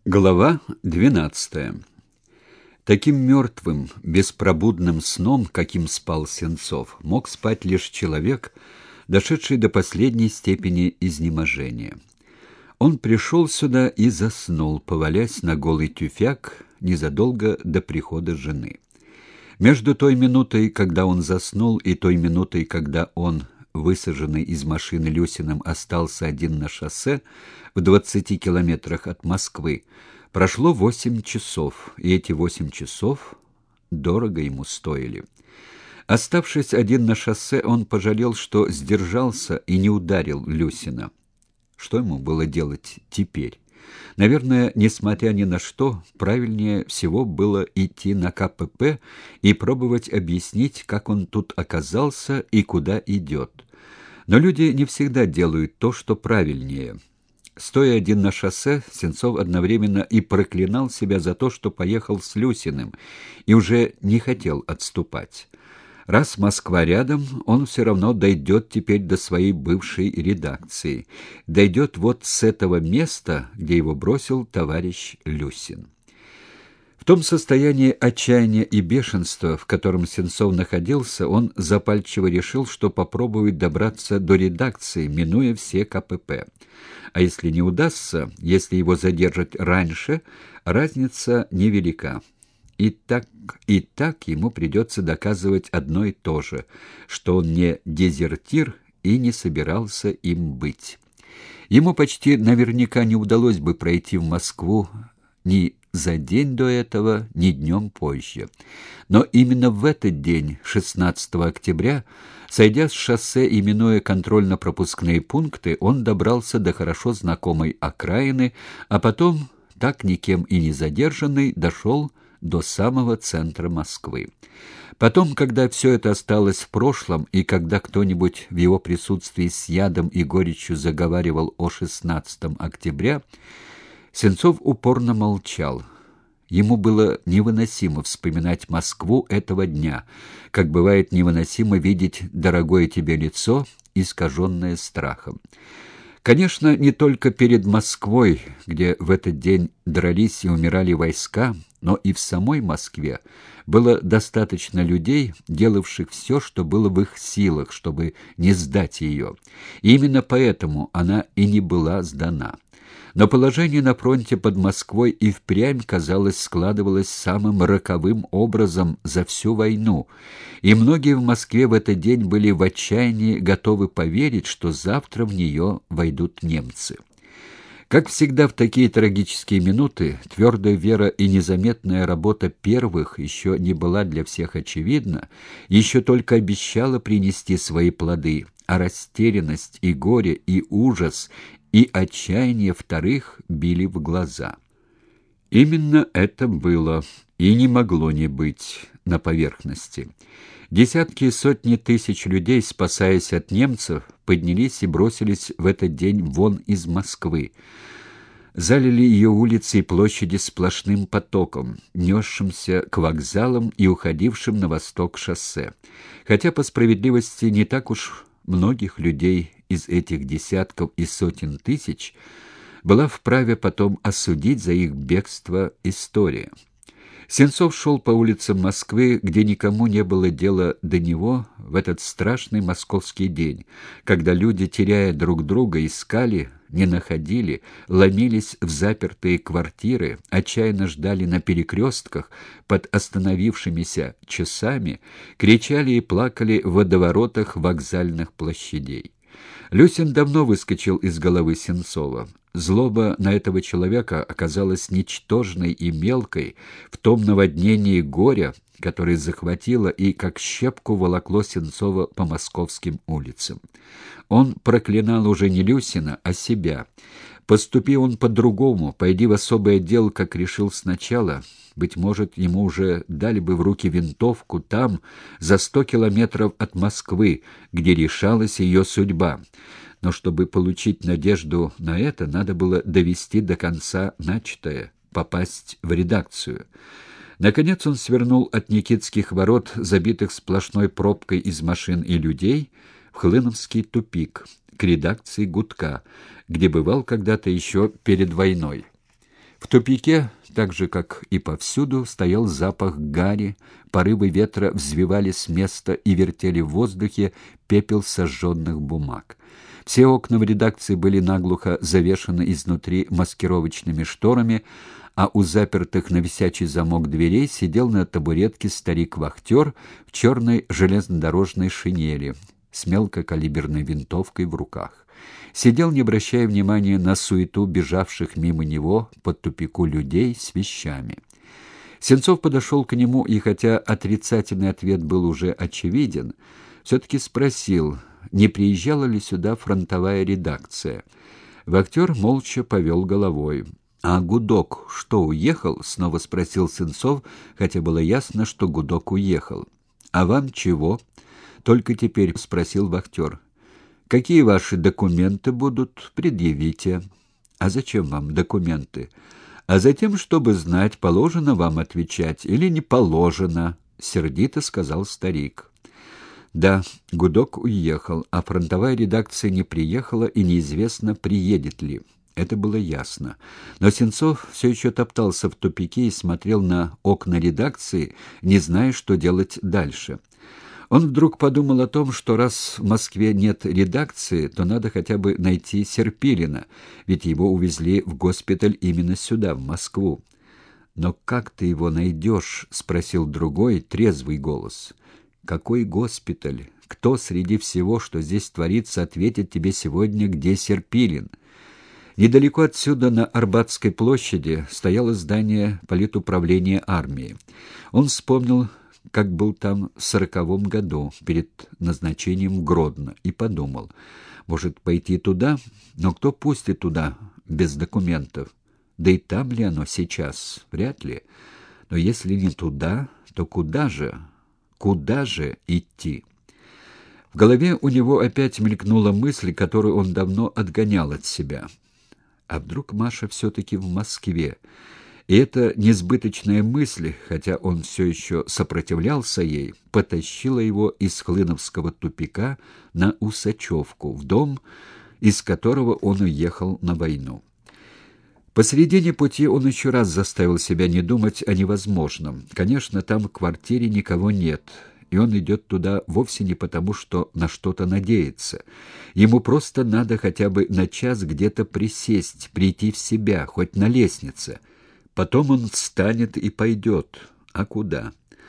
Глава 12. Таким мертвым, беспробудным сном, каким спал Сенцов, мог спать лишь человек, дошедший до последней степени изнеможения. Он пришел сюда и заснул, повалясь на голый тюфяк незадолго до прихода жены. Между той минутой, когда он заснул, и той минутой, когда он, высаженный из машины Люсиным, остался один на шоссе в 20 километрах от Москвы, прошло 8 часов, и эти 8 часов дорого ему стоили. Оставшись один на шоссе, он пожалел, что сдержался и не ударил Люсина. Что ему было делать теперь? Наверное, несмотря ни на что, правильнее всего было идти на КПП и пробовать объяснить, как он тут оказался и куда идет. Но люди не всегда делают то, что правильнее. Стоя один на шоссе, Сенцов одновременно и проклинал себя за то, что поехал с Люсиным, и уже не хотел отступать. Раз Москва рядом, он все равно дойдет теперь до своей бывшей редакции. Дойдет вот с этого места, где его бросил товарищ Люсин. В том состоянии отчаяния и бешенства, в котором Сенцов находился, он запальчиво решил, что попробует добраться до редакции, минуя все КПП. А если не удастся, если его задержат раньше, разница невелика. И так ему придется доказывать одно и то же, что он не дезертир и не собирался им быть. Ему почти наверняка не удалось бы пройти в Москву ни за день до этого, ни днем позже. Но именно в этот день, 16 октября, сойдя с шоссе и минуя контрольно-пропускные пункты, он добрался до хорошо знакомой окраины, а потом, так никем и не задержанный, дошел до самого центра Москвы. Потом, когда все это осталось в прошлом, и когда кто-нибудь в его присутствии с ядом и горечью заговаривал о 16 октября, Сенцов упорно молчал. Ему было невыносимо вспоминать Москву этого дня, как бывает невыносимо видеть дорогое тебе лицо, искаженное страхом. Конечно, не только перед Москвой, где в этот день дрались и умирали войска, но и в самой Москве было достаточно людей, делавших все, что было в их силах, чтобы не сдать ее. И именно поэтому она и не была сдана. Но положение на фронте под Москвой и впрямь, казалось, складывалось самым роковым образом за всю войну, и многие в Москве в этот день были в отчаянии готовы поверить, что завтра в нее войдут немцы. Как всегда в такие трагические минуты, твердая вера и незаметная работа первых еще не была для всех очевидна, еще только обещала принести свои плоды, а растерянность и горе, и ужас, и отчаяние вторых били в глаза. Именно это было, и не могло не быть, на поверхности. Десятки и сотни тысяч людей, спасаясь от немцев, поднялись и бросились в этот день вон из Москвы. Залили ее улицы и площади сплошным потоком, несшимся к вокзалам и уходившим на восток шоссе. Хотя, по справедливости, не так уж многих людей из этих десятков и сотен тысяч была вправе потом осудить за их бегство история. Сенцов шел по улицам Москвы, где никому не было дела до него в этот страшный московский день, когда люди, теряя друг друга, искали, не находили, ломились в запертые квартиры, отчаянно ждали на перекрестках под остановившимися часами, кричали и плакали в водоворотах вокзальных площадей. Люсин давно выскочил из головы Сенцова. Злоба на этого человека оказалась ничтожной и мелкой в том наводнении горя, которое захватило и как щепку волокло Сенцова по московским улицам. Он проклинал уже не Люсина, а себя. Поступи он по-другому, пойди в особый отдел, как решил сначала, быть может, ему уже дали бы в руки винтовку там, за 100 километров от Москвы, где решалась ее судьба. Но чтобы получить надежду на это, надо было довести до конца начатое, попасть в редакцию. Наконец он свернул от Никитских ворот, забитых сплошной пробкой из машин и людей, в Хлыновский тупик, к редакции «Гудка», где бывал когда-то еще перед войной. В тупике, так же, как и повсюду, стоял запах гари, порывы ветра взвивали с места и вертели в воздухе пепел сожженных бумаг. Все окна в редакции были наглухо завешаны изнутри маскировочными шторами, а у запертых на висячий замок дверей сидел на табуретке старик-вахтер в черной железнодорожной шинели с мелкокалиберной винтовкой в руках. Сидел, не обращая внимания на суету бежавших мимо него по тупику людей с вещами. Сенцов подошел к нему и, хотя отрицательный ответ был уже очевиден, все-таки спросил, не приезжала ли сюда фронтовая редакция. Вахтер молча повел головой. «А Гудок что, уехал?» — снова спросил Сенцов, хотя было ясно, что Гудок уехал. «А вам чего?» — только теперь спросил вахтер. «Какие ваши документы будут? Предъявите». «А зачем вам документы?» «А затем, чтобы знать, положено вам отвечать или не положено», — сердито сказал старик. Да, Гудок уехал, а фронтовая редакция не приехала и неизвестно, приедет ли. Это было ясно. Но Сенцов все еще топтался в тупике и смотрел на окна редакции, не зная, что делать дальше. Он вдруг подумал о том, что раз в Москве нет редакции, то надо хотя бы найти Серпилина, ведь его увезли в госпиталь именно сюда, в Москву. «Но как ты его найдешь?» — спросил другой, трезвый голос. «Какой госпиталь? Кто среди всего, что здесь творится, ответит тебе сегодня, где Серпилин?» Недалеко отсюда, на Арбатской площади, стояло здание политуправления армии. Он вспомнил, как был там в 40-м году, перед назначением в Гродно, и подумал, может, пойти туда? Но кто пустит туда без документов? Да и там ли оно сейчас? Вряд ли. Но если не туда, то куда же? Куда же идти? В голове у него опять мелькнула мысль, которую он давно отгонял от себя. А вдруг Маша все-таки в Москве? И эта несбыточная мысль, хотя он все еще сопротивлялся ей, потащила его из Хлыновского тупика на Усачевку, в дом, из которого он уехал на войну. Посредине пути он еще раз заставил себя не думать о невозможном. Конечно, там в квартире никого нет, и он идет туда вовсе не потому, что на что-то надеется. Ему просто надо хотя бы на час где-то присесть, прийти в себя, хоть на лестнице. Потом он встанет и пойдет. А куда?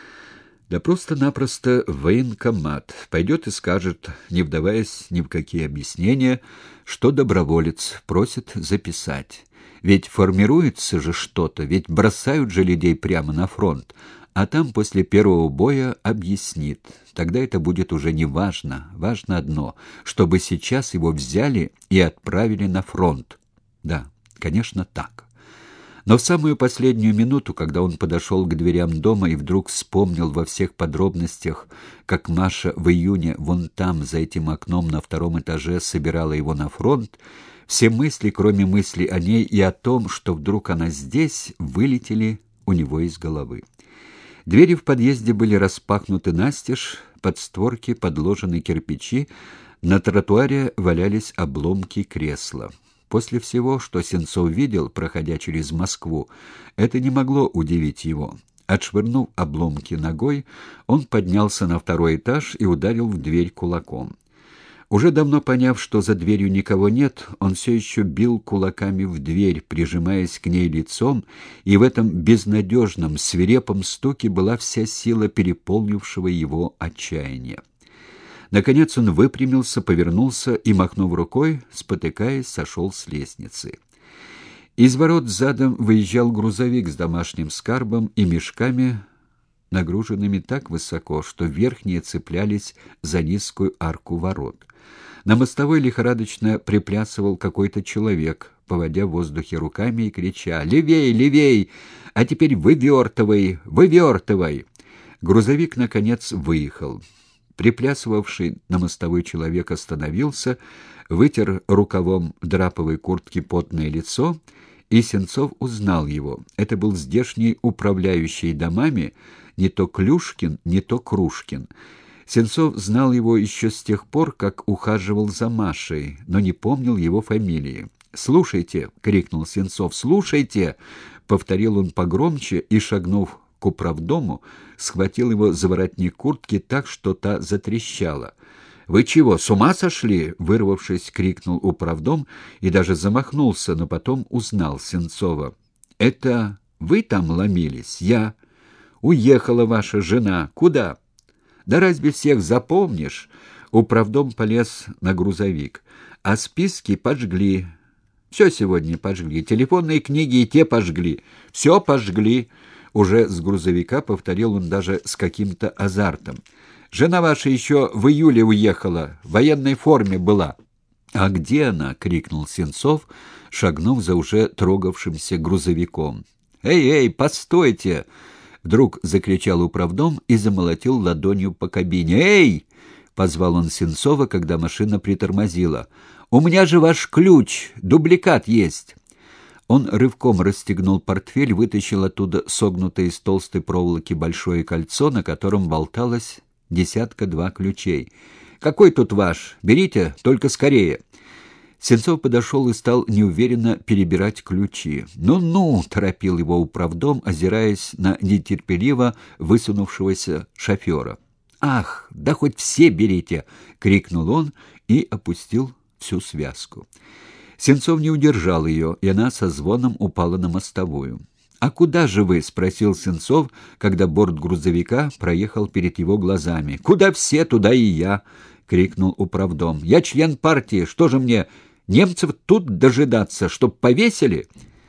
Да просто-напросто в военкомат. Пойдет и скажет, не вдаваясь ни в какие объяснения, что доброволец просит записать. Ведь формируется же что-то, ведь бросают же людей прямо на фронт, а там после первого боя объяснит. Тогда это будет уже не важно. Важно одно, чтобы сейчас его взяли и отправили на фронт. Да, конечно, так. Но в самую последнюю минуту, когда он подошел к дверям дома и вдруг вспомнил во всех подробностях, как Маша в июне вон там, за этим окном на 2-м этаже, собирала его на фронт, все мысли, кроме мысли о ней и о том, что вдруг она здесь, вылетели у него из головы. Двери в подъезде были распахнуты настежь, под створки подложены кирпичи, на тротуаре валялись обломки кресла. После всего, что Сенцов видел, проходя через Москву, это не могло удивить его. Отшвырнув обломки ногой, он поднялся на 2-й этаж и ударил в дверь кулаком. Уже давно поняв, что за дверью никого нет, он все еще бил кулаками в дверь, прижимаясь к ней лицом, и в этом безнадежном, свирепом стуке была вся сила переполнившего его отчаяния. Наконец он выпрямился, повернулся и, махнув рукой, спотыкаясь, сошел с лестницы. Из ворот задом выезжал грузовик с домашним скарбом и мешками, нагруженными так высоко, что верхние цеплялись за низкую арку ворот. На мостовой лихорадочно приплясывал какой-то человек, поводя в воздухе руками и крича: «Левей, левей! А теперь вывертывай, вывертывай!» Грузовик, наконец, выехал. Приплясывавший на мостовой человек остановился, вытер рукавом драповой куртки потное лицо, и Сенцов узнал его. Это был здешний управляющий домами, не то Клюшкин, не то Крушкин. Сенцов знал его еще с тех пор, как ухаживал за Машей, но не помнил его фамилии. «Слушайте!» — крикнул Сенцов. «Слушайте!» — повторил он погромче и, шагнув к управдому, схватил его за воротник куртки так, что та затрещала. «Вы чего, с ума сошли?» — вырвавшись, крикнул управдом и даже замахнулся, но потом узнал Сенцова. «Это вы там ломились? Я. Уехала ваша жена. Куда?» «Да разве всех запомнишь?» Управдом полез на грузовик. «А списки поджгли. Все сегодня поджгли. Телефонные книги и те пожгли. Все пожгли». Уже с грузовика повторил он даже с каким-то азартом. «Жена ваша еще в июле уехала, в военной форме была». «А где она?» — крикнул Сенцов, шагнув за уже трогавшимся грузовиком. «Эй, постойте!» — вдруг закричал управдом и замолотил ладонью по кабине. «Эй!» — позвал он Сенцова, когда машина притормозила. «У меня же ваш ключ, дубликат есть». Он рывком расстегнул портфель, вытащил оттуда согнутое из толстой проволоки большое кольцо, на котором болталось 10-2 ключей. «Какой тут ваш? Берите, только скорее». Сенцов подошел и стал неуверенно перебирать ключи. «Ну-ну!» — торопил его управдом, озираясь на нетерпеливо высунувшегося шофера. «Ах, да хоть все берите!» — крикнул он и опустил всю связку. Сенцов не удержал ее, и она со звоном упала на мостовую. «А куда же вы?» — спросил Сенцов, когда борт грузовика проехал перед его глазами. «Куда все, туда и я!» — крикнул управдом. «Я член партии. Что же мне, немцев тут дожидаться, чтоб повесили?»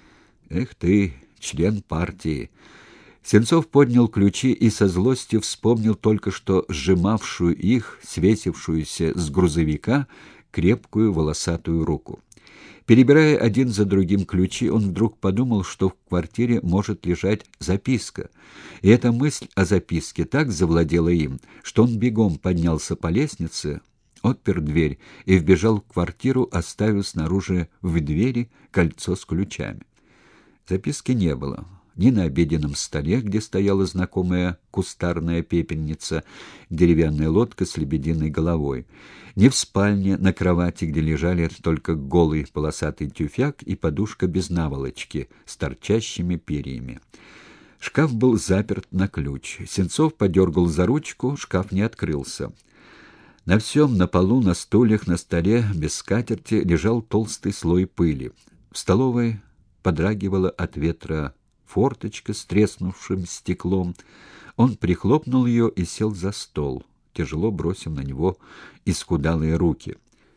«Эх ты, член партии!» Сенцов поднял ключи и со злостью вспомнил только что сжимавшую их, свесившуюся с грузовика, крепкую волосатую руку. Перебирая один за другим ключи, он вдруг подумал, что в квартире может лежать записка. И эта мысль о записке так завладела им, что он бегом поднялся по лестнице, отпер дверь и вбежал в квартиру, оставив снаружи в двери кольцо с ключами. Записки не было. Ни на обеденном столе, где стояла знакомая кустарная пепельница, деревянная лодка с лебединой головой, ни в спальне на кровати, где лежали только голый полосатый тюфяк и подушка без наволочки с торчащими перьями. Шкаф был заперт на ключ. Сенцов подергал за ручку, шкаф не открылся. На всем, на полу, на стульях, на столе, без скатерти, лежал толстый слой пыли. В столовой подрагивала от ветра форточка с треснувшим стеклом. Он прихлопнул ее и сел за стол, тяжело бросив на него исхудалые руки.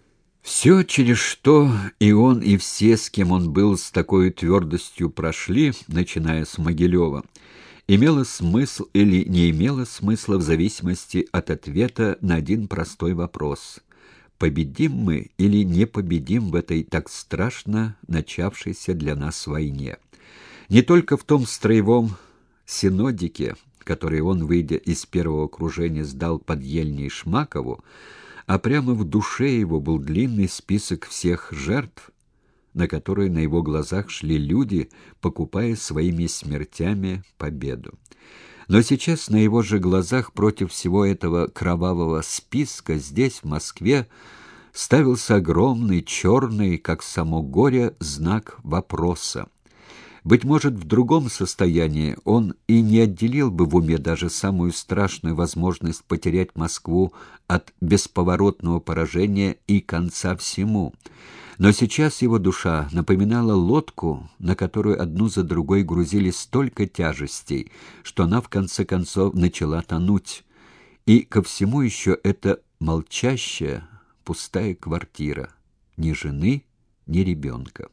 Все, через что и он, и все, с кем он был, с такой твердостью прошли, начиная с Могилева, имело смысл или не имело смысла в зависимости от ответа на один простой вопрос: победим мы или не победим в этой так страшно начавшейся для нас войне? Не только в том строевом синодике, который он, выйдя из первого окружения, сдал под Ельней Шмакову, а прямо в душе его был длинный список всех жертв, на которые на его глазах шли люди, покупая своими смертями победу. Но сейчас на его же глазах против всего этого кровавого списка здесь, в Москве, ставился огромный, черный, как само горе, знак вопроса. Быть может, в другом состоянии он и не отделил бы в уме даже самую страшную возможность потерять Москву от бесповоротного поражения и конца всему. Но сейчас его душа напоминала лодку, на которую одну за другой грузили столько тяжестей, что она в конце концов начала тонуть. И ко всему еще эта молчащая, пустая квартира. Ни жены, ни ребенка.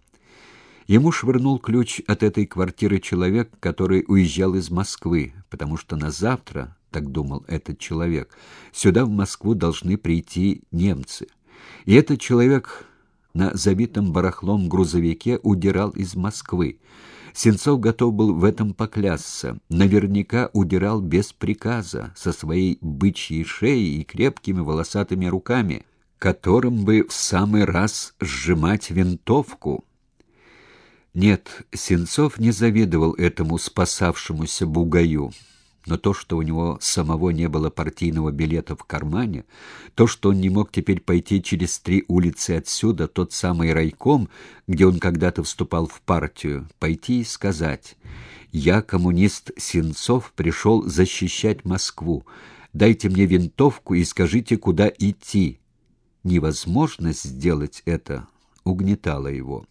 Ему швырнул ключ от этой квартиры человек, который уезжал из Москвы, потому что на завтра, так думал этот человек, сюда, в Москву, должны прийти немцы. И этот человек на забитом барахлом грузовике удирал из Москвы. Сенцов готов был в этом поклясться. Наверняка удирал без приказа, со своей бычьей шеей и крепкими волосатыми руками, которым бы в самый раз сжимать винтовку. Нет, Сенцов не завидовал этому спасавшемуся бугаю. Но то, что у него самого не было партийного билета в кармане, то, что он не мог теперь пойти через 3 улицы отсюда, тот самый райком, где он когда-то вступал в партию, пойти и сказать: «Я, коммунист Сенцов, пришел защищать Москву. Дайте мне винтовку и скажите, куда идти». Невозможность сделать это угнетала его.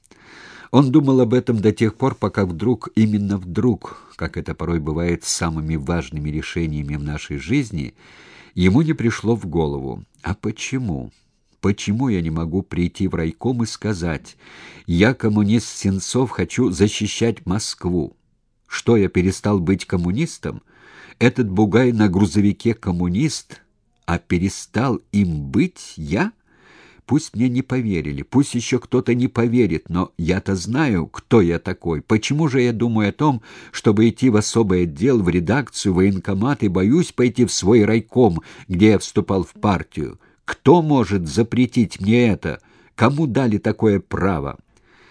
Он думал об этом до тех пор, пока вдруг, именно вдруг, как это порой бывает с самыми важными решениями в нашей жизни, ему не пришло в голову: а почему? Почему я не могу прийти в райком и сказать: «Я, коммунист Сенцов, хочу защищать Москву»? Что, я перестал быть коммунистом? Этот бугай на грузовике коммунист, а перестал им быть я? Пусть мне не поверили, пусть еще кто-то не поверит, но я-то знаю, кто я такой. Почему же я думаю о том, чтобы идти в особый отдел, в редакцию, в военкомат, и боюсь пойти в свой райком, где я вступал в партию? Кто может запретить мне это? Кому дали такое право?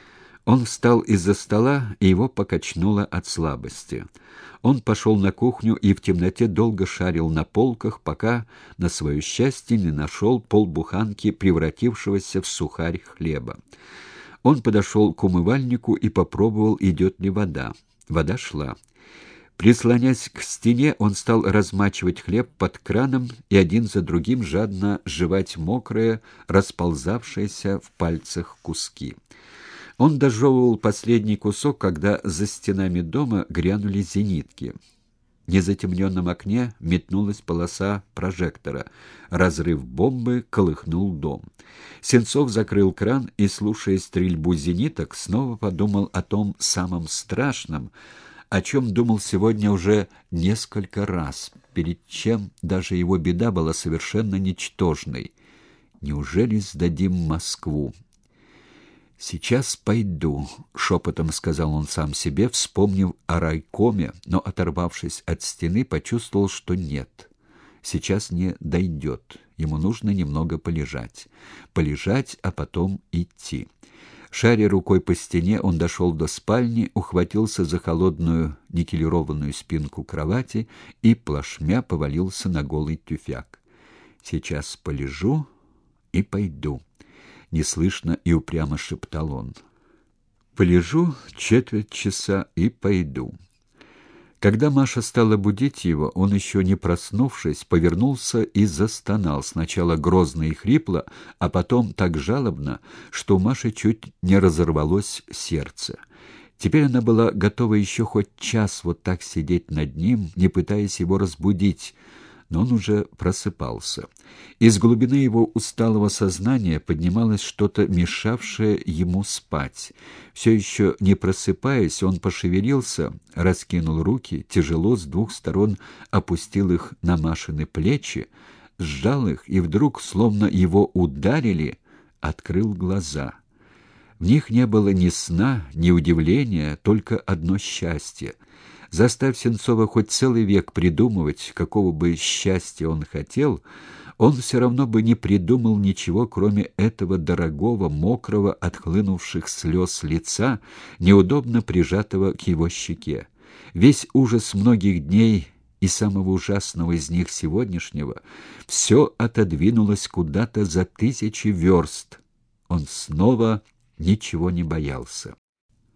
Он встал из-за стола, и его покачнуло от слабости. Он пошел на кухню и в темноте долго шарил на полках, пока, на свое счастье, не нашел полбуханки превратившегося в сухарь хлеба. Он подошел к умывальнику и попробовал, идет ли вода. Вода шла. Прислонясь к стене, он стал размачивать хлеб под краном и один за другим жадно жевать мокрое, расползавшееся в пальцах куски. Он дожевывал последний кусок, когда за стенами дома грянули зенитки. В незатемненном окне метнулась полоса прожектора. Разрыв бомбы колыхнул дом. Сенцов закрыл кран и, слушая стрельбу зениток, снова подумал о том самом страшном, о чем думал сегодня уже несколько раз, перед чем даже его беда была совершенно ничтожной. «Неужели сдадим Москву?» «Сейчас пойду», — шепотом сказал он сам себе, вспомнив о райкоме, но, оторвавшись от стены, почувствовал, что нет. Сейчас не дойдет. Ему нужно немного полежать. Полежать, а потом идти. Шаря рукой по стене, он дошел до спальни, ухватился за холодную никелированную спинку кровати и плашмя повалился на голый тюфяк. «Сейчас полежу и пойду», — неслышно и упрямо шептал он. «Полежу четверть часа и пойду». Когда Маша стала будить его, он, еще не проснувшись, повернулся и застонал, сначала грозно и хрипло, а потом так жалобно, что у Маши чуть не разорвалось сердце. Теперь она была готова еще хоть час вот так сидеть над ним, не пытаясь его разбудить, но он уже просыпался. Из глубины его усталого сознания поднималось что-то, мешавшее ему спать. Все еще не просыпаясь, он пошевелился, раскинул руки, тяжело с 2 сторон опустил их на Машины плечи, сжал их и вдруг, словно его ударили, открыл глаза. В них не было ни сна, ни удивления, только одно счастье. Заставь Сенцова хоть целый век придумывать, какого бы счастья он хотел, он все равно бы не придумал ничего, кроме этого дорогого, мокрого, отхлынувших слез лица, неудобно прижатого к его щеке. Весь ужас многих дней и самого ужасного из них сегодняшнего все отодвинулось куда-то за 1000 верст. Он снова ничего не боялся.